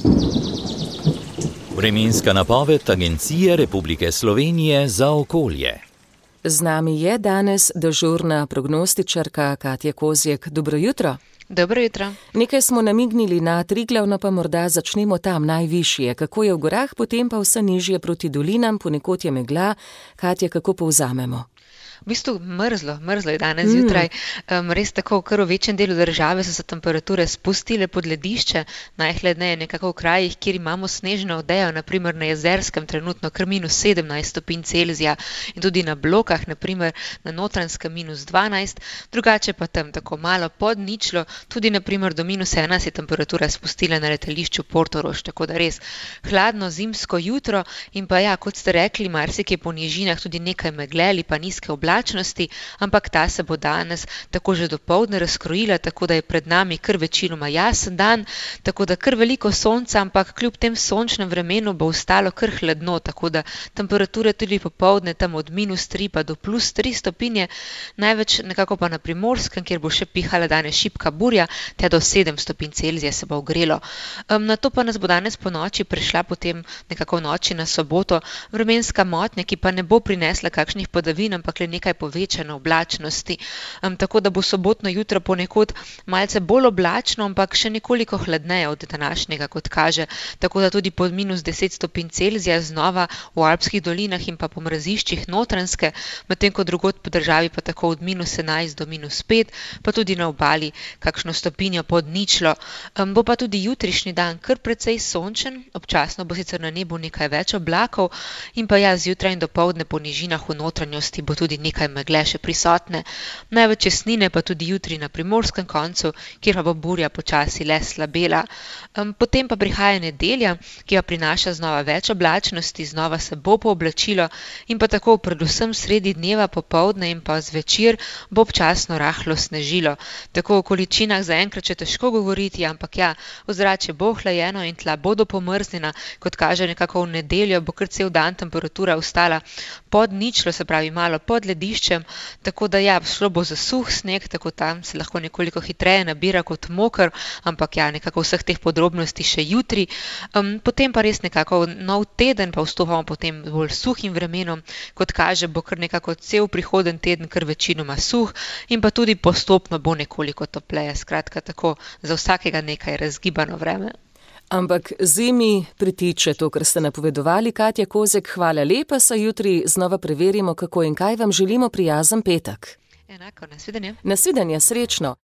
Vremenska napoved Agencije Republike Slovenije za okolje. Z nami je danes dežurna prognostičarka Katja Kozjek. Dobro jutro. Dobro jutro. Nekaj smo namignili na Triglav, no pa morda začnemo tam najvišje. Kako je v gorah, potem pa vse nižje proti dolinam, ponekod je megla. Katja, kako povzamemo? V bistvu mrzlo je danes zjutraj. Res tako, kar v večjem delu države so se temperature spustile pod ledišče, najhladneje nekako v krajih, kjer imamo snežno odejo, naprimer na Jezerskem trenutno kar -17 stopinj Celzija in tudi na Blokah, naprimer na Notranjskem -12, drugače pa tam tako malo pod ničlo, tudi naprimer do -1 se je temperatura spustila na letališču Portorož, tako da res hladno zimsko jutro in pa ja, kot ste rekli, marsikje po nižinah tudi nekaj megle ali pa nizke oblačnosti, ampak ta se bo danes tako že dopoldne razkrojila, tako da je pred nami kar večinoma jasen dan, tako da kar veliko sonca, ampak kljub tem sončnem vremenu bo ostalo kar hladno, tako da temperature tudi popoldne tam od -3 pa do +3 stopinje, največ nekako pa na Primorskem, kjer bo še pihala danes šibka burja, te do 7 stopinj Celzija se bo ogrelo. Nato pa nas bo danes po noči prišla potem nekako v noči na soboto vremenska motnja, ki pa ne bo prinesla kakšnih padavin, ampak le nekaj povečane oblačnosti. Tako da bo sobotno jutro ponekod malce bolj oblačno, ampak še nekoliko hladneje od današnjega, kot kaže. Tako da tudi pod -10 stopinj Celzija znova v alpskih dolinah in pa po mraziščih Notranjske, medtem ko drugod po državi pa tako od -11 do -5, pa tudi na obali kakšno stopinjo pod ničlo. Bo pa tudi jutrišnji dan kar precej sončen, občasno bo sicer na nebu nekaj več oblakov in pa ja, zjutraj in dopoldne po nižinah v notranjosti bo tudi nekaj megle še prisotne. Največ jasnine pa tudi jutri na primorskem koncu, kjer pa bo burja počasi le slabela. Potem pa prihaja nedelja, ki pa prinaša znova več oblačnosti, znova se bo pooblačilo in pa tako predvsem sredi dneva, popoldne in pa zvečer bo občasno rahlo snežilo. Tako o količinah zaenkrat še težko govoriti, ampak ja, ozračje bo hlajeno in tla bodo pomrznjena, kot kaže nekako v nedeljo bo kar cel dan temperatura ostala pod ničlo, se pravi malo pod lediščem, tako da ja, šlo bo za suh sneg, tako tam se lahko nekoliko hitreje nabira kot moker, ampak ja, nekako vseh teh podrobnosti še jutri. Potem pa res nekako nov teden, pa vstopamo potem bolj suhim vremenom, kot kaže, bo kar nekako cel prihoden teden kar večinoma suh in pa tudi postopno bo nekoliko topleje, skratka tako za vsakega nekaj razgibano vreme. Ampak zimi pritiče to, kar ste napovedovali. Katja Kozjek, hvala lepa, saj jutri znova preverimo, kako in kaj. Vam želimo prijazen petek. Enako, nasvidenje. Nasvidenje, srečno.